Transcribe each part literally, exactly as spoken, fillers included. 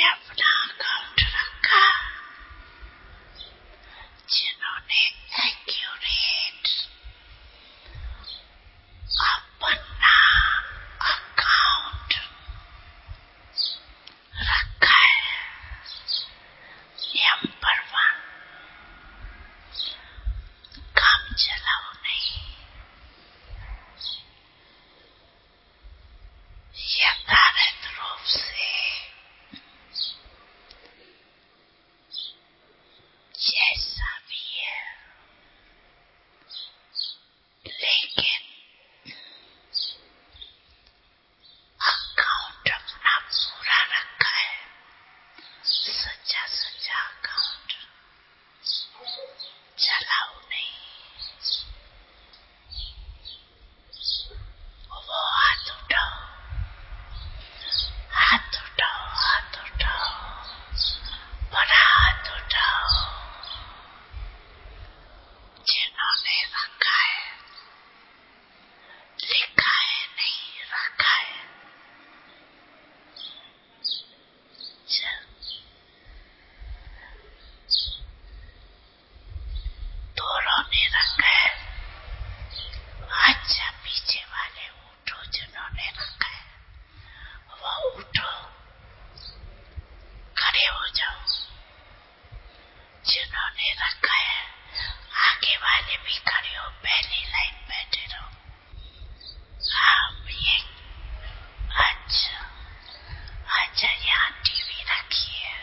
अपना अकाउंट रखा, जिन्होंने एक्यूरेट अपना अकाउंट रखा है। नंबर वन, काम चलाओ नहीं, यथार्थ रूप से जैसा भी है, लेकिन अकाउंट अपना पूरा रखा है, सच्चा सच्चा अकाउंट चलाओ नहीं। वो हाथ उठाओ, हाथ उठाओ, हाथ उठाओ, बड़ा हाथ उठाओ, जिन्होंने रखा है, लिखा है नहीं रखा है। चल, दोनों ने रखा है। अच्छा, पीछे वाले उठो, जिन्होंने रखा है वो उठो, खड़े हो जाओ। जिन्होंने रखा है आगे वाले भी खड़े हो, पहली लाइन बैठे रहो। हम ये अच्छा अच्छा यहाँ टीवी रखी है।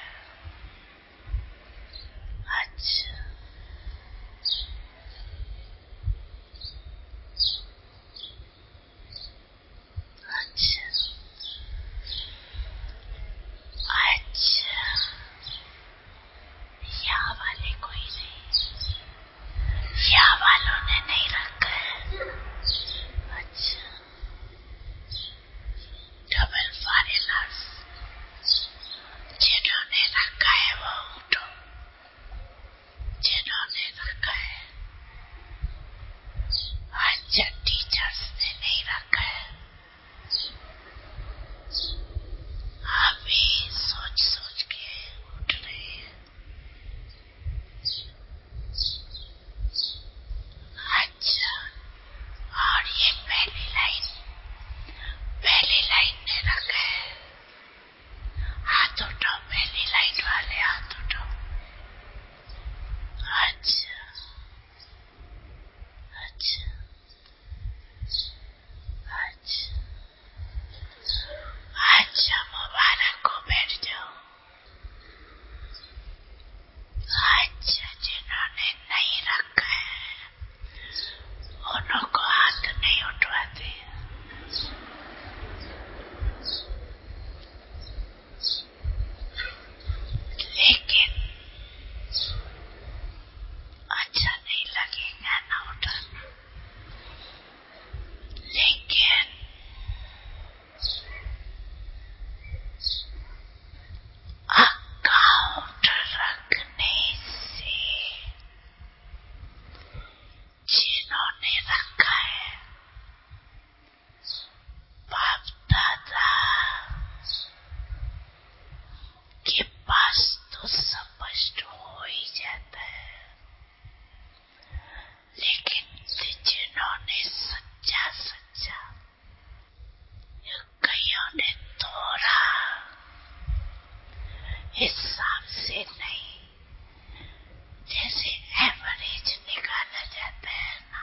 अच्छा अच्छा अच्छा, यहाँ वाले कोई नहीं, यहाँ वालों ने नहीं रखा है। अच्छा, डबल फॉरेनर्स, जिन्होंने रखा है वो उठो, जिन्होंने रखा है। अच्छा, टीचर्स ने नहीं रखा है। अभी सोच सोच के उठ रहे हैं। अच्छा, और ये पहली लाइन, पहली लाइन ने रखा है। हाथ उठाओ, पहली लाइन वाले हाथ उठाओ। अच्छा अच्छा अच्छा अच्छा, मुबारक को बैठ जाओ। अच्छा, जिन्होंने नहीं रखा है उनको हाथ नहीं उठवाते। लेकिन अच्छा नहीं लगेगा ना उठाना, लेकिन अकाउंट रखने से जिन्होंने रखा है बाप दादा के पास तो स्पष्ट हो ही जाता है, लेकिन जिन्होंने सच्चा सच्चा, कईयों ने थोड़ा हिसाब से नहीं, जैसे एवरेज निकाला जाता है ना,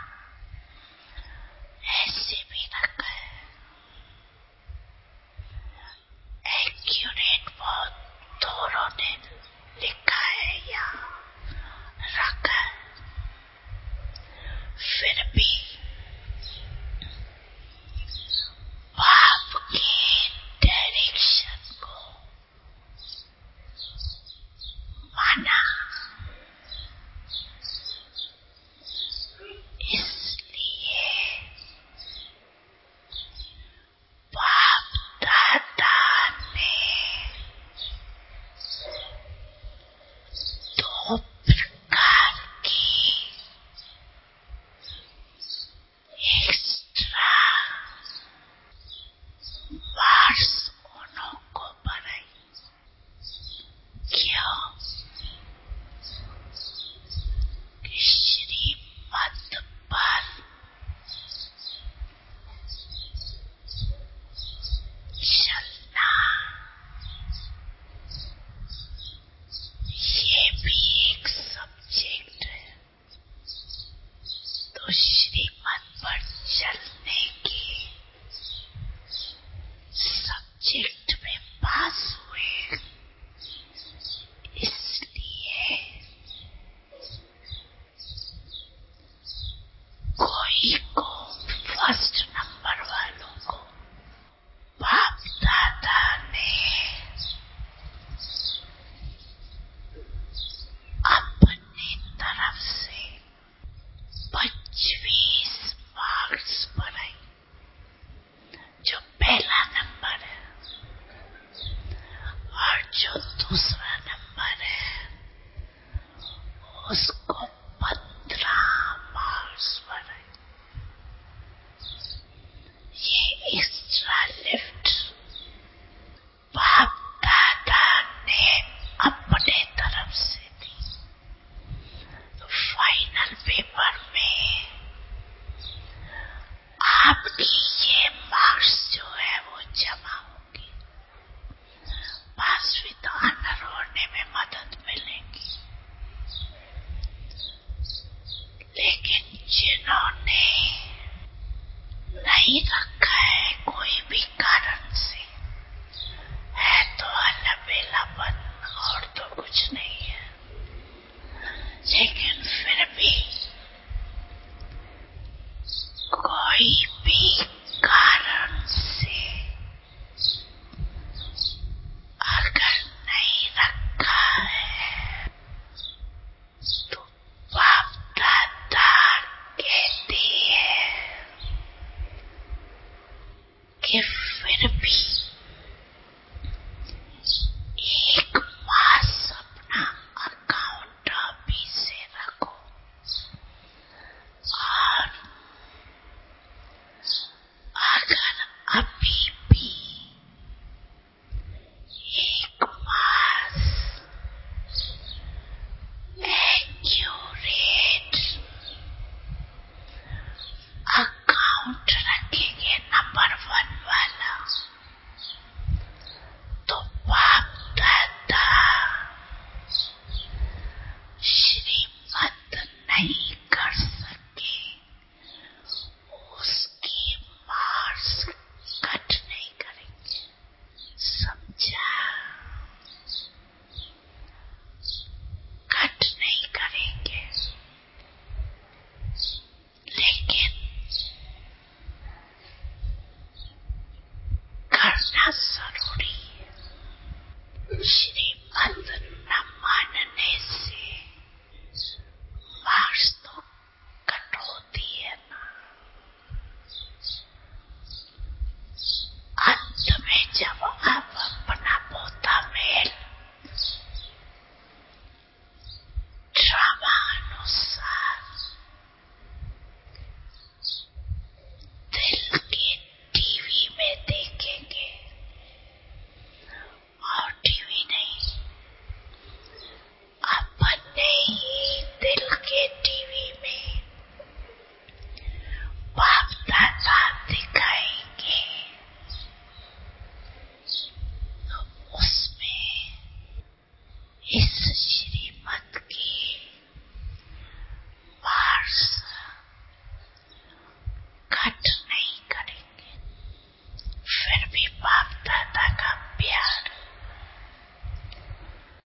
ऐसे भी रखा है। एक्यूरेट बहुत थोड़ों ने लिखा है या रखा है, फिर भी बाप के डायरेक्शन को दूसरा नंबर है, उसको पंद्रह मार्क्स पर है। ये एक्स्ट्रा लिफ्ट बाप दादा ने अपने तरफ से दी। तो फाइनल पेपर में आपकी ये मार्क्स जो है वो जमा होगी, पास विद ऑनर होने में मदद मिलेगी। लेकिन जिन्होंने नहीं रखा है कोई भी कारण से, है तो अलबेलापन और तो कुछ नहीं है, लेकिन फिर भी कोई भी कारण से अगर नहीं रखा है तो बाप दादा कहते हैं कि फिर भी एक मास अपना अकाउंट अभी से रखो, और अगर अभी भी एक मास एक्यूरेट अकाउंट रखेंगे नंबर वन वाला, तो बाप दादा श्रीमत नहीं कर सके, उसकी मार्क्स कट नहीं करेंगे। समझा? कट नहीं करेंगे, लेकिन करना जरूरी है।